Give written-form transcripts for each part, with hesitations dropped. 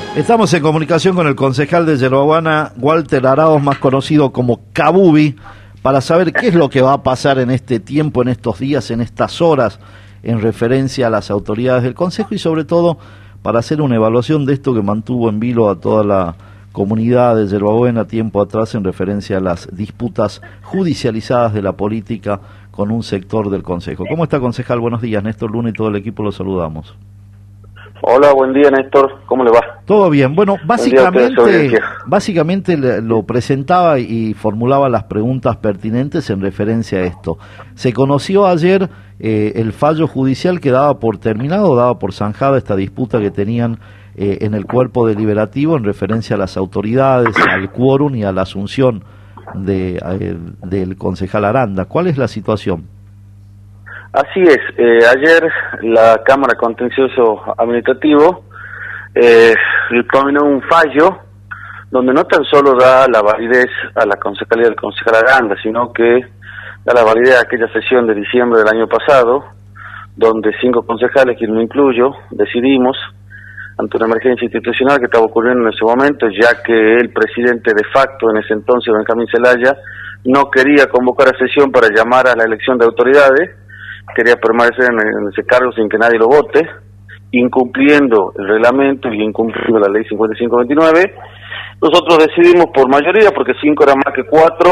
Estamos en comunicación con el concejal de Yerbabuena, Walter Araos, más conocido como Kabubi, para saber qué es lo que va a pasar en este tiempo, en estos días, en estas horas, en referencia a las autoridades del Consejo y sobre todo para hacer una evaluación de esto que mantuvo en vilo a toda la comunidad de Yerbabuena tiempo atrás en referencia a las disputas judicializadas de la política con un sector del Consejo. ¿Cómo está, concejal? Buenos días. Néstor Luna y todo el equipo lo saludamos. Hola, buen día, Néstor. ¿Cómo le va? Todo bien. Bueno, básicamente lo presentaba y formulaba las preguntas pertinentes en referencia a esto. Se conoció ayer el fallo judicial que daba por terminado, daba por zanjada esta disputa que tenían en el cuerpo deliberativo en referencia a las autoridades, al quórum y a la asunción del concejal Aranda. ¿Cuál es la situación? Así es, ayer la Cámara Contencioso Administrativo dictaminó un fallo donde no tan solo da la validez a la concejalía del concejal Aranda, sino que da la validez a aquella sesión de diciembre del año pasado, donde 5 concejales, que no incluyo, decidimos, ante una emergencia institucional que estaba ocurriendo en ese momento, ya que el presidente de facto en ese entonces, Benjamín Zelaya, no quería convocar a sesión para llamar a la elección de autoridades, quería permanecer en ese cargo sin que nadie lo vote, incumpliendo el reglamento y incumpliendo la ley 5529. Nosotros decidimos por mayoría, porque 5 era más que 4,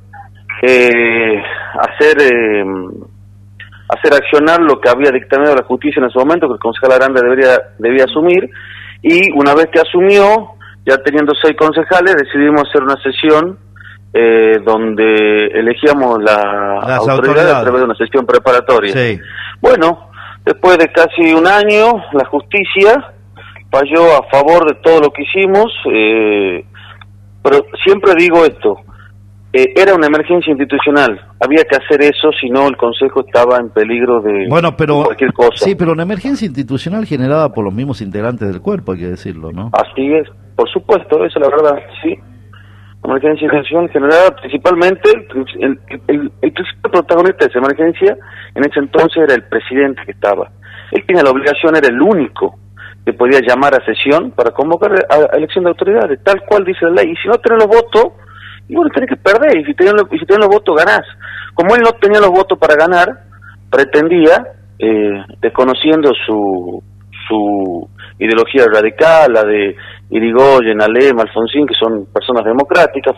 hacer accionar lo que había dictaminado la justicia en ese momento, que el concejal Aranda debía asumir, y una vez que asumió, ya teniendo 6 concejales, decidimos hacer una sesión donde elegíamos las autoridades a través de una sesión preparatoria. Sí. Bueno, después de casi un año, la justicia falló a favor de todo lo que hicimos, pero siempre digo esto, era una emergencia institucional, había que hacer eso, si no el Consejo estaba en peligro de cualquier cosa. Sí, pero una emergencia institucional generada por los mismos integrantes del cuerpo, hay que decirlo, ¿no? Así es, por supuesto, eso es la verdad, sí. Emergencia institucional generada principalmente, el principal protagonista de esa emergencia en ese entonces era el presidente que estaba. Él tenía la obligación, era el único que podía llamar a sesión para convocar a elección de autoridades, tal cual dice la ley. Y si no tenés los votos, y bueno, tenés que perder, y si tenés los votos, ganás. Como él no tenía los votos para ganar, pretendía, desconociendo su ideología radical, la de Irigoyen, Alem, Alfonsín, que fueron personas democráticas,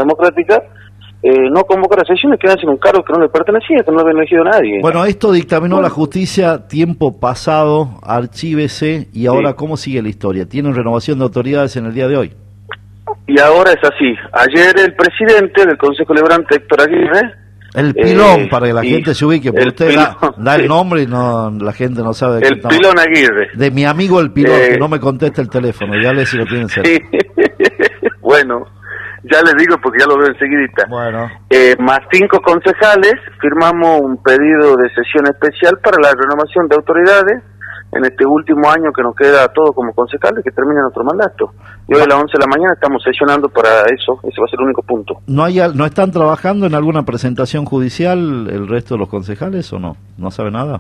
no convocar a sesiones, quedarse en un cargo que no le pertenecía, que no lo había elegido nadie. Bueno, esto dictaminó la justicia tiempo pasado, archívese, y ahora sí. ¿Cómo sigue la historia? ¿Tienen renovación de autoridades en el día de hoy? Y ahora es así. Ayer el presidente del Consejo Deliberante, Héctor Aguirre, el pilón, para que la gente se ubique, porque usted da el nombre y la gente no sabe de qué estamos. El pilón Aguirre. De mi amigo el pilón, que no me contesta el teléfono, ya le si lo tienen cerca. Sí. Bueno, ya le digo porque ya lo veo enseguidita. Bueno. Más 5 concejales, firmamos un pedido de sesión especial para la renovación de autoridades en este último año que nos queda a todos como concejales, que termina nuestro mandato. Y hoy a las 11 de la mañana estamos sesionando para eso, ese va a ser el único punto. ¿No están trabajando en alguna presentación judicial el resto de los concejales o no? ¿No sabe nada?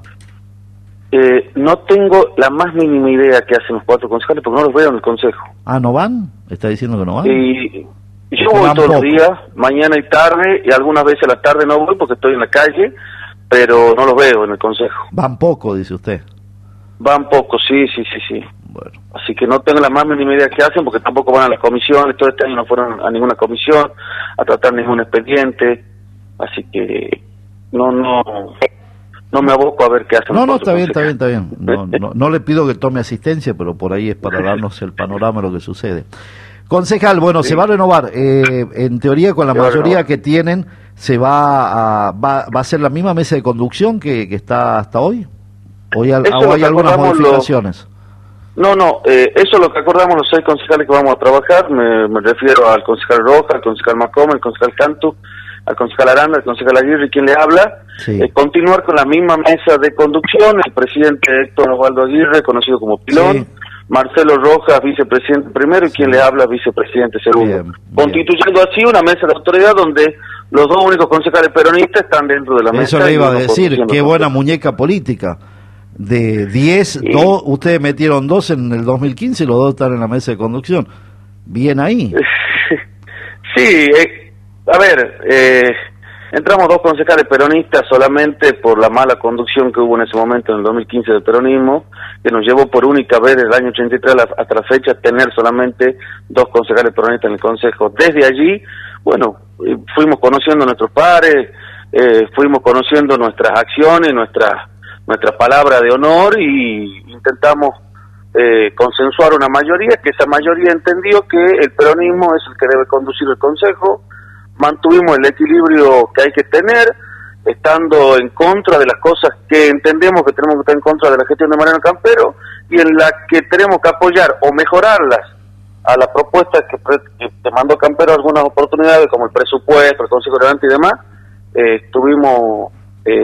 No tengo la más mínima idea qué hacen los 4 concejales porque no los veo en el consejo. Ah, ¿no van? ¿Está diciendo que no van? Y yo voy todos los días, mañana y tarde, y algunas veces a la tarde no voy porque estoy en la calle, pero no los veo en el consejo. Van poco, dice usted. Van poco, sí. Bueno. Así que no tengo la más mínima idea qué hacen, porque tampoco van a las comisiones, todo este año no fueron a ninguna comisión, a tratar ningún expediente, así que no me aboco a ver qué hacen. No, está bien. No le pido que tome asistencia, pero por ahí es para darnos el panorama de lo que sucede. Concejal, bueno, sí. Se va a renovar, en teoría con la mayoría que tienen, va a ser la misma mesa de conducción que está hasta hoy. ¿O hay algunas modificaciones? No, eso es lo que acordamos los 6 concejales que vamos a trabajar, me refiero al concejal Roja, al concejal Macoma, al concejal Cantu, al concejal Aranda, al concejal Aguirre, quien le habla, sí. Continuar con la misma mesa de conducción, el presidente Héctor Osvaldo Aguirre, conocido como Pilón, sí. Marcelo Rojas, vicepresidente primero, y quien le habla, vicepresidente segundo. Bien. Constituyendo así una mesa de autoridad donde los 2 únicos concejales peronistas están dentro de la mesa. Eso le iba a decir, qué buena muñeca política. De 10, ustedes metieron 2 en el 2015 y los 2 están en la mesa de conducción. Bien ahí. Sí, a ver, entramos 2 concejales peronistas solamente por la mala conducción que hubo en ese momento en el 2015 del peronismo, que nos llevó por única vez desde el año 83 hasta la fecha tener solamente 2 concejales peronistas en el Consejo. Desde allí, bueno, fuimos conociendo a nuestros pares, fuimos conociendo nuestras acciones, nuestra palabra de honor y intentamos consensuar una mayoría, que esa mayoría entendió que el peronismo es el que debe conducir el Consejo. Mantuvimos el equilibrio que hay que tener, estando en contra de las cosas que entendemos que tenemos que estar en contra de la gestión de Mariano Campero y en la que tenemos que apoyar o mejorarlas a las propuestas que mandó Campero, algunas oportunidades como el presupuesto, el Consejo Delante y demás. Estuvimos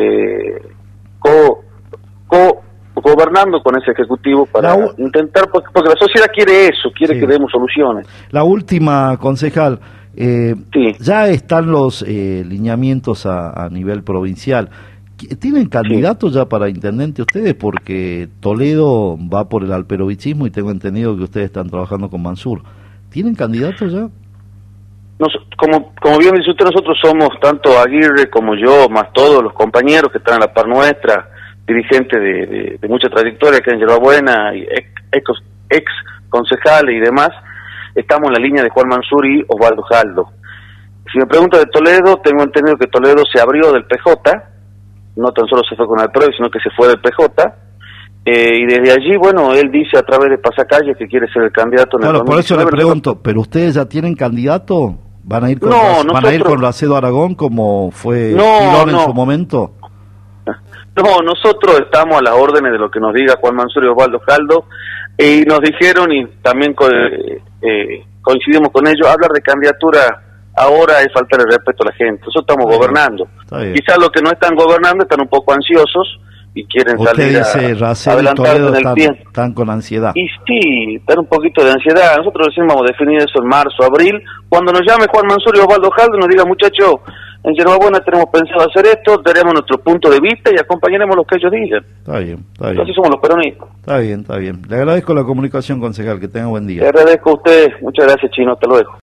gobernando con ese ejecutivo para intentar, porque la sociedad quiere eso, quiere que demos soluciones. La última, concejal, sí. Ya están los lineamientos a nivel provincial. ¿Tienen candidatos ya para intendente ustedes? Porque Toledo va por el alperovicismo y tengo entendido que ustedes están trabajando con Mansur. ¿Tienen candidatos ya? Como bien dice usted, nosotros somos tanto Aguirre como yo, más todos los compañeros que están a la par nuestra, dirigentes de mucha trayectoria que en Yerbabuena, ex concejales y demás. Estamos en la línea de Juan Mansur y Osvaldo Jaldo. Si me pregunta de Toledo, tengo entendido que Toledo se abrió del PJ, no tan solo se fue con el PRO, sino que se fue del PJ, y desde allí, bueno, él dice a través de Pasacalles que quiere ser el candidato en el 2019. Por eso le pregunto, ¿pero ustedes ya tienen candidato? ¿Van a ir con, con Racedo Aragón como fue Quirón en su momento? No, nosotros estamos a las órdenes de lo que nos diga Juan Mansur y Osvaldo Jaldo, y nos dijeron, y también coincidimos con ellos, hablar de candidatura ahora es faltar el respeto a la gente. Nosotros estamos gobernando. Quizás los que no están gobernando están un poco ansiosos y quieren salir adelantados en el pie. Están con ansiedad. Y sí, están un poquito de ansiedad. Nosotros recién vamos a definir eso en marzo, abril. Cuando nos llame Juan Mansur y Osvaldo Jaldo, nos diga, muchachos, en Yerbabuena tenemos pensado hacer esto, daremos nuestro punto de vista y acompañaremos lo que ellos digan. Está bien. Entonces somos los peronistas. Está bien. Le agradezco la comunicación, concejal. Que tenga buen día. Le agradezco a usted. Muchas gracias, Chino. Hasta luego.